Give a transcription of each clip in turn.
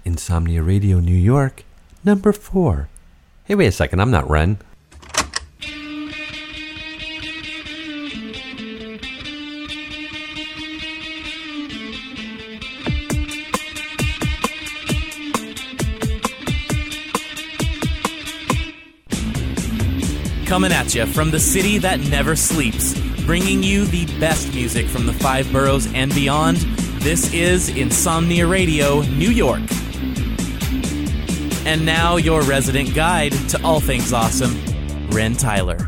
Insomnia Radio New York, number 4. Hey, wait a second, I'm not Ren. Coming at you from the city that never sleeps, bringing you the best music from the 5 boroughs and beyond. This is Insomnia Radio New York. And now your resident guide to all things awesome, Ren Tyler.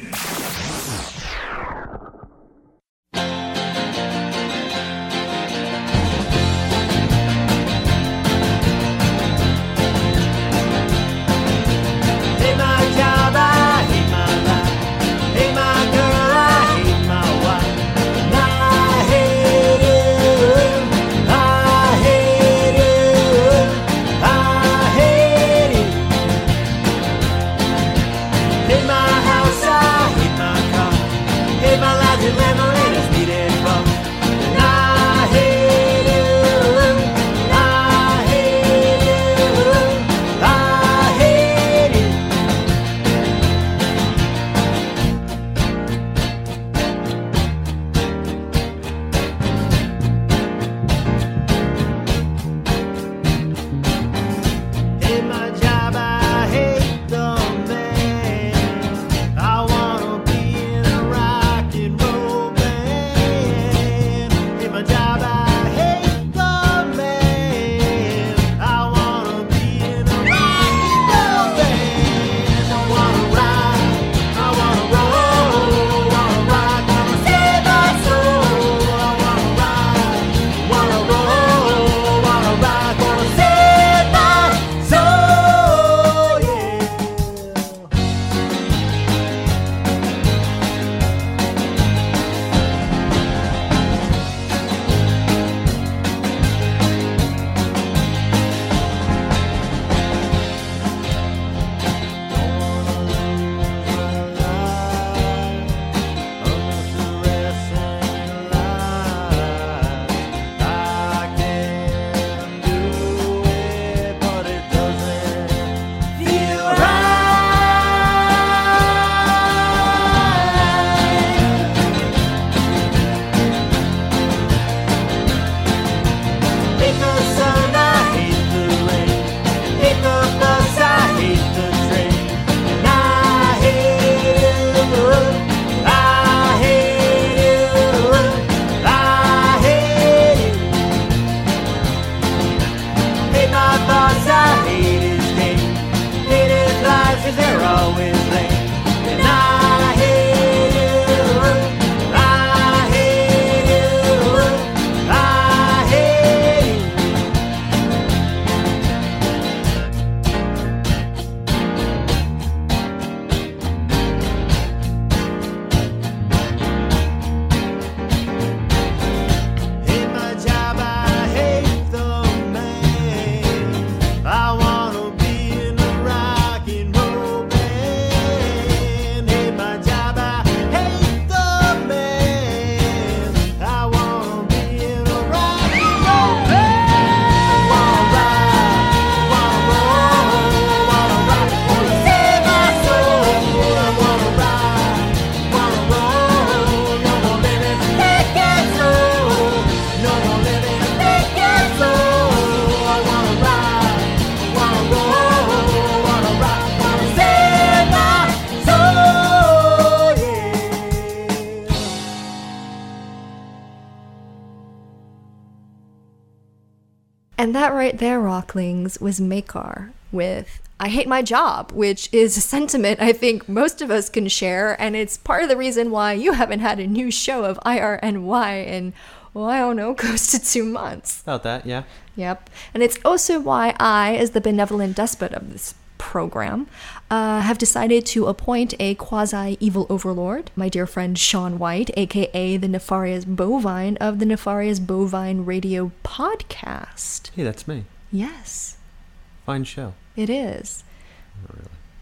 And that right there, Rocklings, was Makar with I Hate My Job, which is a sentiment I think most of us can share, and it's part of the reason why you haven't had a new show of IRNY in, well, I don't know, close to 2 months. About that, yeah. Yep. And it's also why I, as the benevolent despot of this program, have decided to appoint a quasi-evil overlord, my dear friend Sean White, aka the Nefarious Bovine of the Nefarious Bovine Radio Podcast. Hey, that's me. Yes. Fine show. It is. Not really.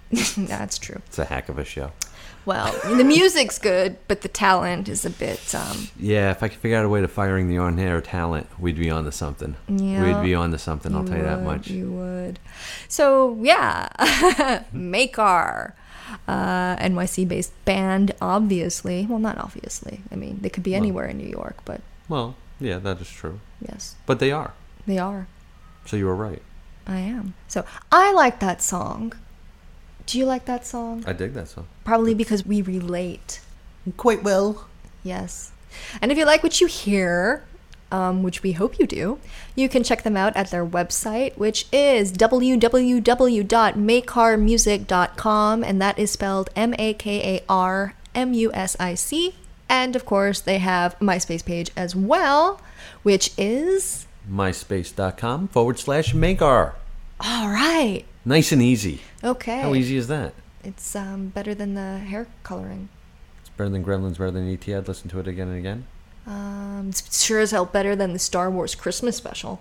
That's true. It's a heck of a show. Well, the music's good, but the talent is a bit. Yeah, if I could figure out a way to firing the on-air talent, we'd be on to something. Yeah. We'd be on to something, I'll tell you that much. You would. So, yeah. Makar. NYC-based band, obviously. Well, not obviously. I mean, they could be anywhere in New York, but... Well, yeah, that is true. Yes. But they are. They are. So you were right. I am. So, I like that song. Do you like that song? I dig that song. Probably because we relate. Quite well. Yes. And if you like what you hear, which we hope you do, you can check them out at their website, which is www.makarmusic.com, and that is spelled MAKARMUSIC. And of course, they have a MySpace page as well, which is myspace.com/Makar. all right. Nice and easy. Okay. How easy is that? It's better than the hair coloring. It's better than Gremlins, better than E.T. I'd listen to it again and again. It's sure as hell better than the Star Wars Christmas special.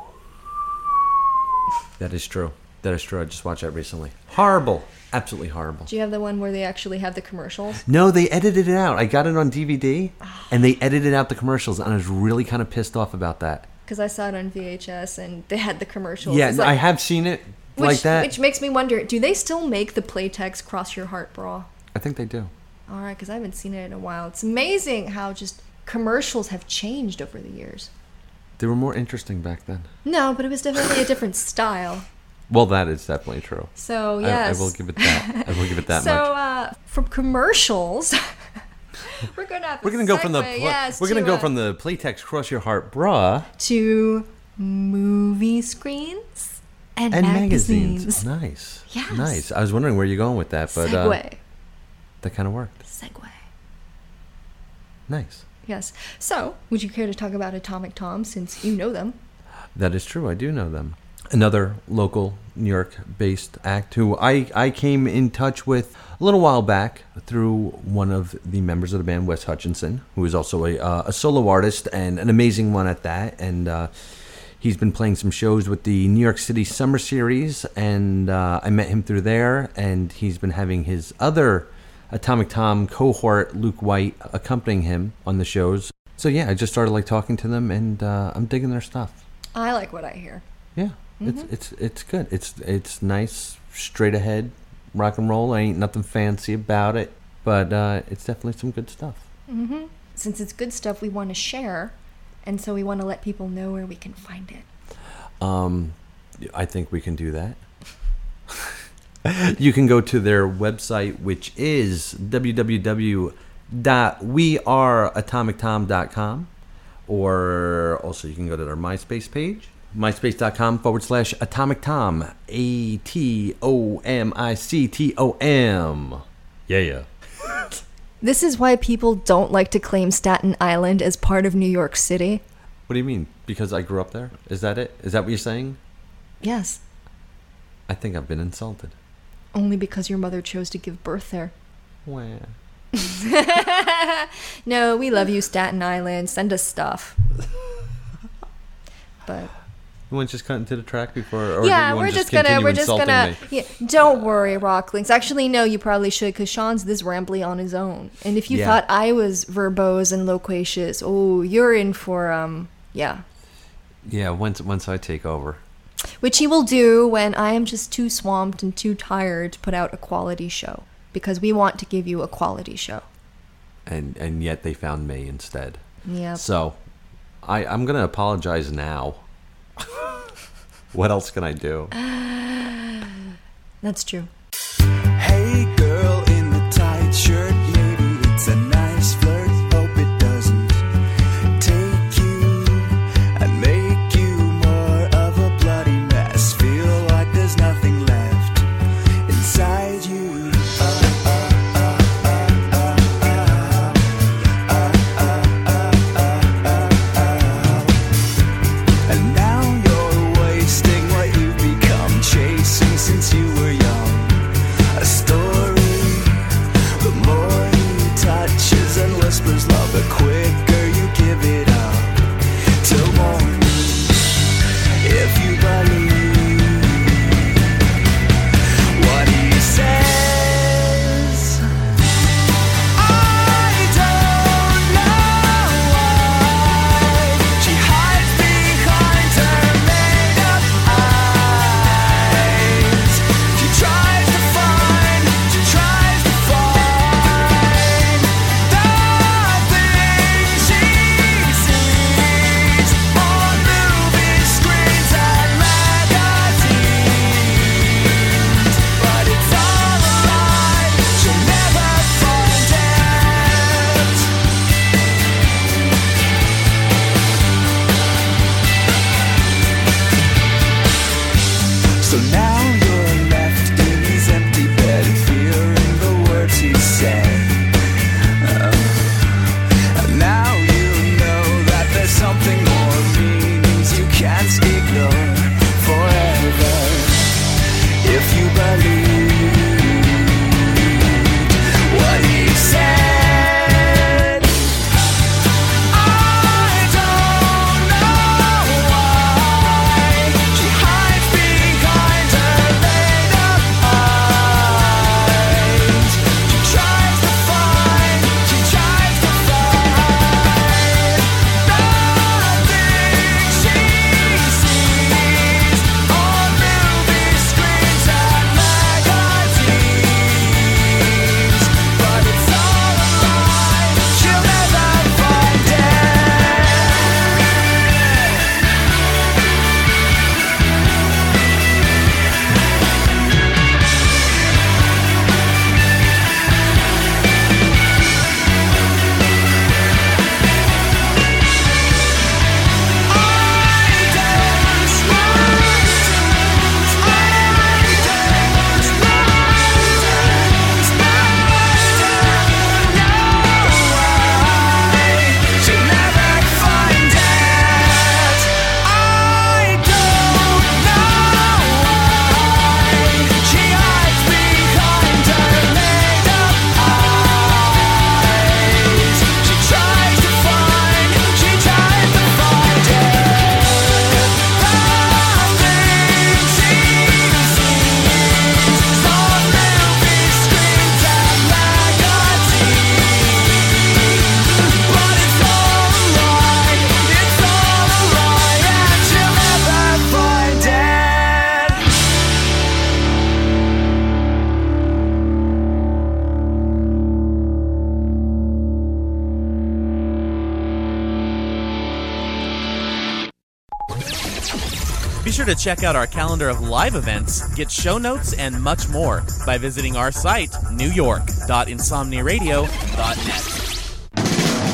That is true. That is true. I just watched that recently. Horrible. Absolutely horrible. Do you have the one where they actually have the commercials? No, they edited it out. I got it on DVD, and they edited out the commercials, and I was really kind of pissed off about that. Because I saw it on VHS, and they had the commercials. Yeah, like, I have seen it like that. Which makes me wonder, do they still make the Playtex Cross Your Heart bra? I think they do. All right, because I haven't seen it in a while. It's amazing how just commercials have changed over the years. They were more interesting back then. No, but it was definitely a different style. Well, that is definitely true. So, yes. I will give it that. I will give it that much. So, from commercials, we're going to have We're going to go from the from the Playtex Cross Your Heart bra to movie screens and magazines. Nice. Yes. Nice. I was wondering where you're going with that, but segue. That kind of worked. Segue. Nice. Yes. So, would you care to talk about Atomic Tom since you know them? That is true. I do know them. Another local New York-based act who I came in touch with a little while back through one of the members of the band, Wes Hutchinson, who is also a solo artist and an amazing one at that. And he's been playing some shows with the New York City Summer Series, and I met him through there. And he's been having his other Atomic Tom cohort, Luke White, accompanying him on the shows. So yeah, I just started talking to them, and I'm digging their stuff. I like what I hear. Yeah. It's good. It's nice, straight ahead rock and roll. Ain't nothing fancy about it, but it's definitely some good stuff. Mm-hmm. Since it's good stuff, we want to share, and so we want to let people know where we can find it. I think we can do that. You can go to their website, which is www.weareatomictom.com, or also you can go to their MySpace page. myspace.com/AtomicTom. ATOMICTOM. Yeah. This is why people don't like to claim Staten Island as part of New York City. What do you mean? Because I grew up there? Is that it? Is that what you're saying? Yes. I think I've been insulted. Only because your mother chose to give birth there. Wah. No, we love you, Staten Island. Send us stuff. But you want to just cut into the track before, or yeah, you want we're to just gonna. me? Yeah, don't worry, Rocklinks. Actually, no, you probably should, because Sean's this rambly on his own. And if you thought I was verbose and loquacious, oh, you're in for yeah. Yeah, once I take over. Which he will do when I am just too swamped and too tired to put out a quality show, because we want to give you a quality show. And yet they found me instead. Yeah. So, I'm gonna apologize now. What else can I do? That's true. Hey girl in the tight shirt, maybe it's a nice flirt. Hope it doesn't take you and make you more of a bloody mess. Feel like there's nothing left inside you. And now you're wasting what you've become, chasing since you were young. So now you're left in his empty bed, fearing the words he said. And now you know that there's something more, meanings you can't ignore forever. If you believe what he said, I don't know why she hides behind her made-up eyes. She tries to find nothing she sees on movie screens and magazines. But it's all a lie, she'll never find it. Be sure to check out our calendar of live events, get show notes, and much more by visiting our site, newyork.insomniaradio.net.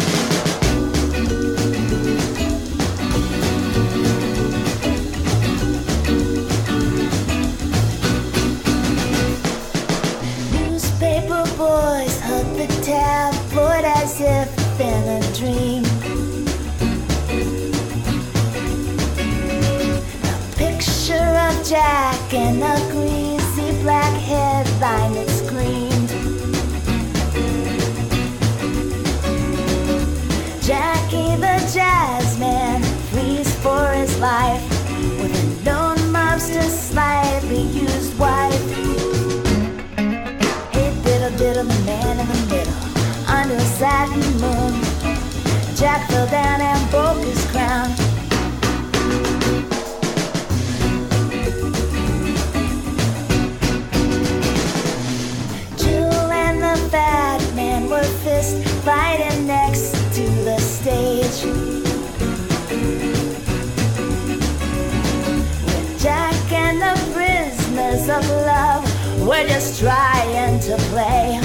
Newspaper boys hug the tabloid as if in a dream. A picture of Jack and a greasy black headline that screamed, Jackie the jazz man flees for his life with a known mobster, slightly used wife. Diddle the man in the middle, under a satin moon. Jack fell down and broke his crown. Jill and the fat man were fist fighting next to the stage. With Jack and the prisoners of love, we're just trying to play.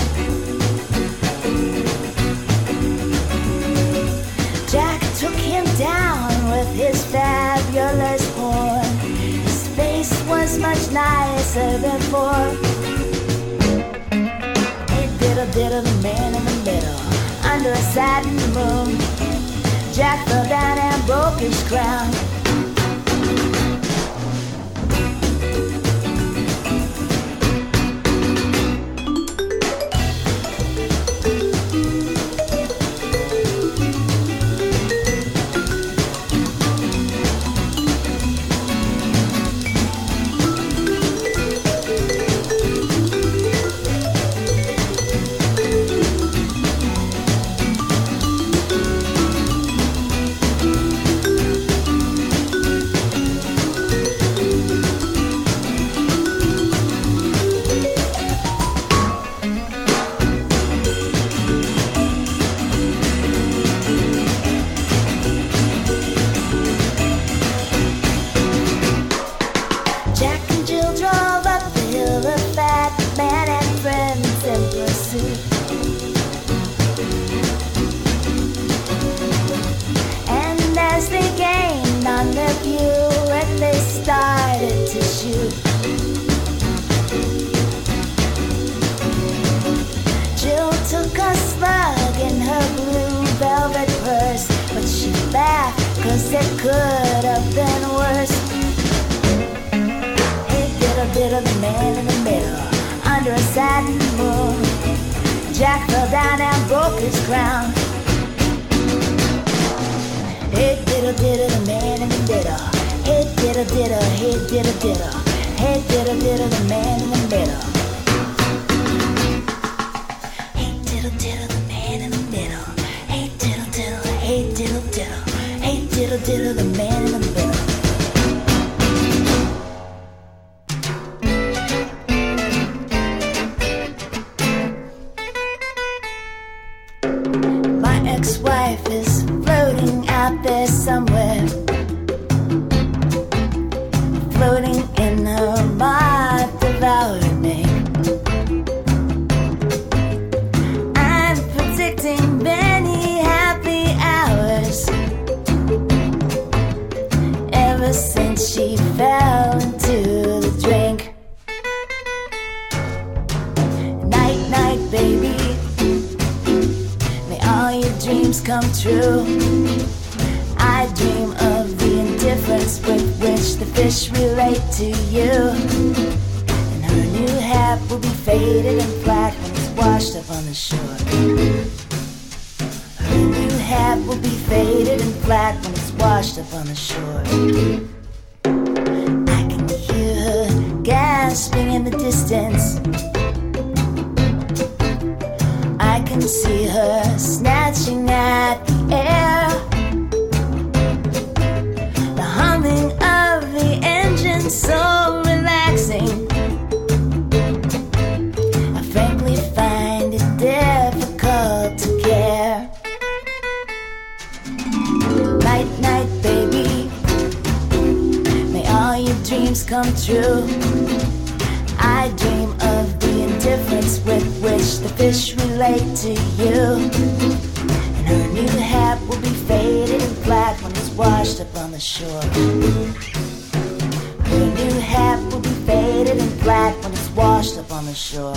Jack took him down with his fabulous horn. His face was much nicer before. Hey, diddle the man in the middle, under a satin moon. Jack fell down and broke his crown. decided to shoot. Jill took a slug in her blue velvet purse, but she laughed 'cause it could have been worse. Hey diddle, the man in the middle, under a satin moon. Jack fell down and broke his crown. Hey diddle, the man in the middle. Hey diddle, hey diddle. Hey diddle, the man in the middle. Hey diddle, the man in the middle. Hey diddle, hey diddle. Hey diddle, the man in the middle. My ex-wife is floating out there somewhere, floating in her mind, devouring me. I'm predicting many happy hours ever since she fell into the drink. Night, night, baby. May all your dreams come true. I dream of the indifference with which the fish relate to you. And her new hat will be faded and flat when it's washed up on the shore. Her new hat will be faded and flat when it's washed up on the shore. I can hear her gasping in the distance. I can see her snatching at the air. The humming of the engine so relaxing. I frankly find it difficult to care. Night, night, baby. May all your dreams come true. I dream of the indifference with which the fish relate to you. And her new hat will be faded and flat when it's washed up on the shore. Her new hat will be faded and flat when it's washed up on the shore.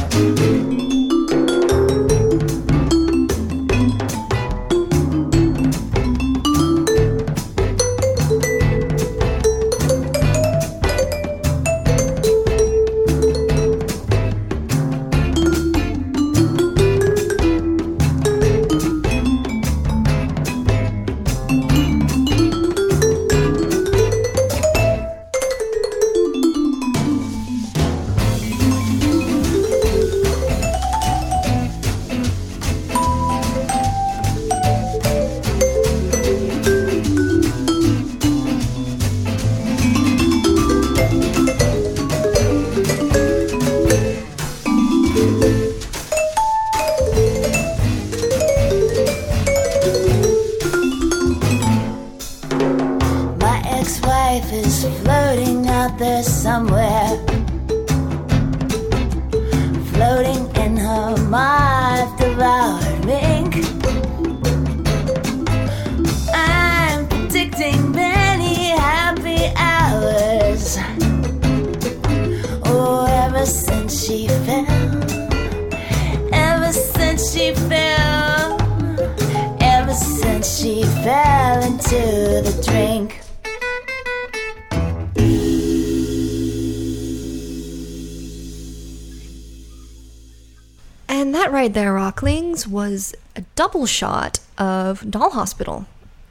And that right there, Rocklings, was a double shot of Doll Hospital,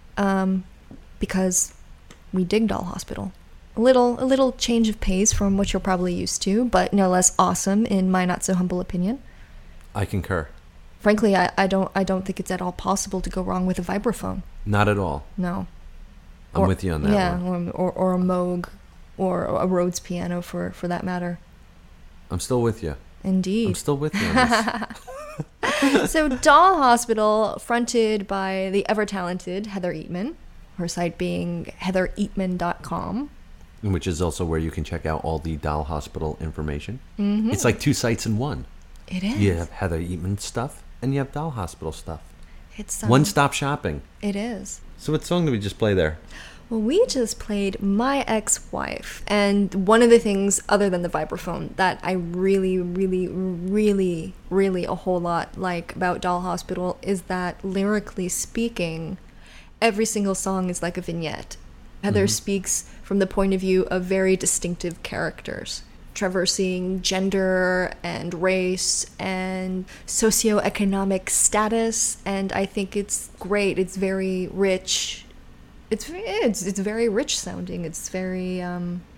because we dig Doll Hospital. A little change of pace from what you're probably used to, but no less awesome in my not so humble opinion. I concur. Frankly, I don't think it's at all possible to go wrong with a vibraphone. Not at all. No. I'm with you on that one. Yeah, or a Moog, or a Rhodes piano for that matter. I'm still with you. Indeed. I'm still with you on this. So Doll Hospital, fronted by the ever-talented Heather Eatman, her site being heathereatman.com. Which is also where you can check out all the Doll Hospital information. Mm-hmm. It's like two sites in one. It is. You have Heather Eatman stuff, and you have Doll Hospital stuff. It's One-stop shopping. It is. So what song did we just play there? Well, we just played My Ex-Wife, and one of the things, other than the vibraphone, that I really, really, really, really a whole lot like about Doll Hospital is that, lyrically speaking, every single song is like a vignette. Heather speaks from the point of view of very distinctive characters, traversing gender and race and socioeconomic status, and I think it's great. It's very rich. It's very rich sounding. It's very I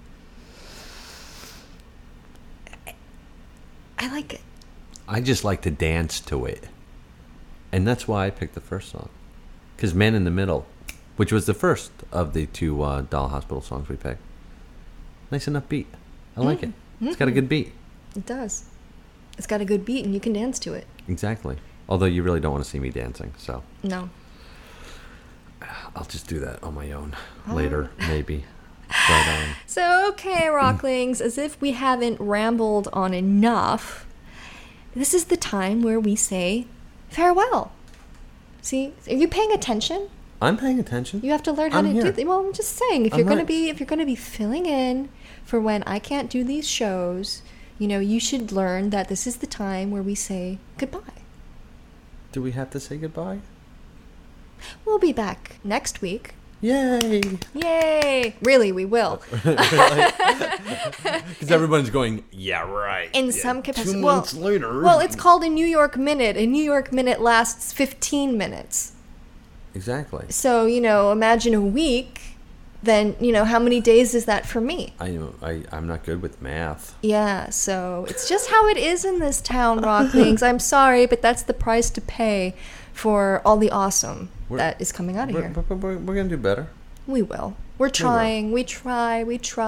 like it. I just like to dance to it. And that's why I picked the first song. Because Man in the Middle, which was the first of the two Doll Hospital songs we picked. Nice enough beat. I like it. It's got a good beat. It does. It's got a good beat and you can dance to it. Exactly. Although you really don't want to see me dancing, so No. I'll just do that on my own later, maybe. But, So, okay, Rocklings, as if we haven't rambled on enough, this is the time where we say farewell. See, are you paying attention? I'm paying attention. You have to learn how I'm to here. do that. Well, I'm just saying, if I'm you're right. gonna be filling in for when I can't do these shows, you know, you should learn that this is the time where we say goodbye. Do we have to say goodbye? We'll be back next week. Yay! Yay! Really, we will. Because everyone's going, yeah, right. In some capacity. 2 months later. Well, it's called a New York Minute. A New York Minute lasts 15 minutes. Exactly. So, you know, imagine a week. Then, you know, how many days is that for me? I'm not good with math. Yeah, so it's just how it is in this town, Rocklings. I'm sorry, but that's the price to pay for all the awesome that is coming out of here. We're going to do better. We will. We're trying. We try.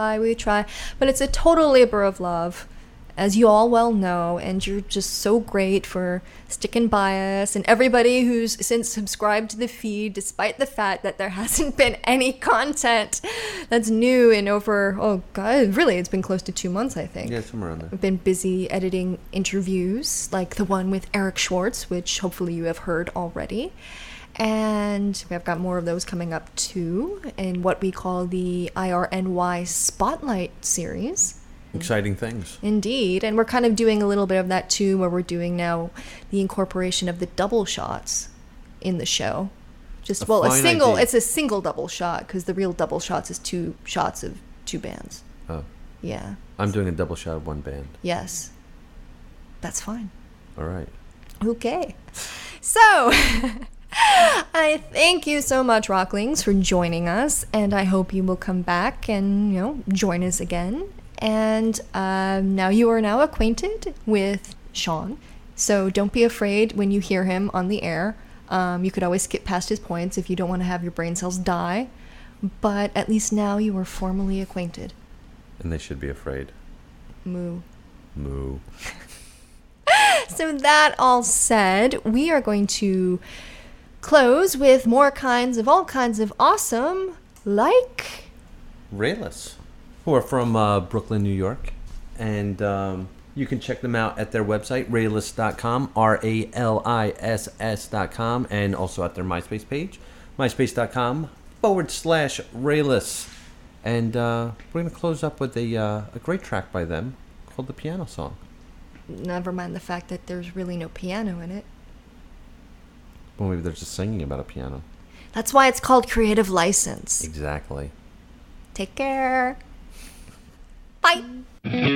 But it's a total labor of love, as you all well know, and you're just so great for sticking by us. And everybody who's since subscribed to the feed, despite the fact that there hasn't been any content that's new in over, oh God, really, it's been close to 2 months, I think. Yeah, somewhere around there. I've been busy editing interviews, like the one with Eric Schwartz, which hopefully you have heard already. And we've got more of those coming up too, in what we call the IRNY Spotlight series. Exciting things. Indeed. And we're kind of doing a little bit of that too, where we're doing now the incorporation of the double shots in the show. Just, well, fine idea. it's a single double shot, because the real double shots is 2 shots of 2 bands. Oh. Yeah. I'm doing a double shot of 1 band. Yes. That's fine. All right. Okay. So, I thank you so much, Rocklings, for joining us, and I hope you will come back and, you know, join us again. And now you are now acquainted with Sean, so don't be afraid when you hear him on the air. You could always skip past his points if you don't want to have your brain cells die, but at least now you are formally acquainted. And they should be afraid. Moo. Moo. So that all said, we are going to close with more kinds of all kinds of awesome, like Rayless, who are from Brooklyn, New York. And you can check them out at their website, rayless.com, RALISS.com, and also at their MySpace page, myspace.com/Rayless. And we're going to close up with a great track by them called The Piano Song. Never mind the fact that there's really no piano in it. Well, maybe they're just singing about a piano. That's why it's called Creative License. Exactly. Take care. Bye.